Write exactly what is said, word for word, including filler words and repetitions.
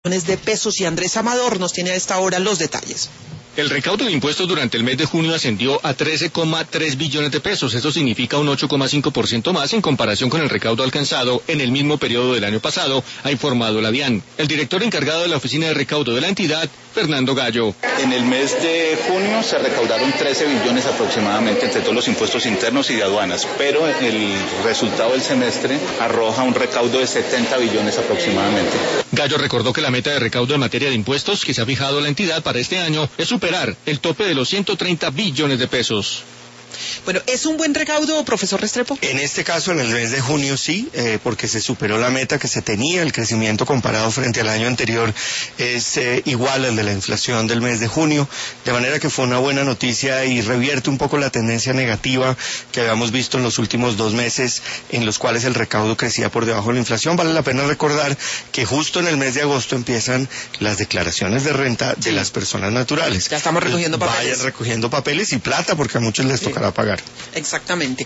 de pesos y Andrés Amador nos tiene a esta hora los detalles. El recaudo de impuestos durante el mes de junio ascendió a trece coma tres billones de pesos. Eso significa un ocho coma cinco por ciento más en comparación con el recaudo alcanzado en el mismo periodo del año pasado, ha informado la DIAN. El director encargado de la Oficina de Recaudo de la entidad, Fernando Gallo. En el mes de junio se recaudaron trece billones aproximadamente entre todos los impuestos internos y de aduanas, pero el resultado del semestre arroja un recaudo de setenta billones aproximadamente. Gallo recordó que la meta de recaudo en materia de impuestos que se ha fijado la entidad para este año es superar el tope de los ciento treinta billones de pesos. Bueno, ¿es un buen recaudo, profesor Restrepo? En este caso, en el mes de junio sí, eh, porque se superó la meta que se tenía. El crecimiento comparado frente al año anterior es eh, igual al de la inflación del mes de junio, de manera que fue una buena noticia y revierte un poco la tendencia negativa que habíamos visto en los últimos dos meses, en los cuales el recaudo crecía por debajo de la inflación. Vale la pena recordar que justo en el mes de agosto empiezan las declaraciones de renta de sí. las personas naturales. Ya estamos recogiendo papeles. Vayan recogiendo papeles y plata, porque a muchos les tocará pagar. Exactamente.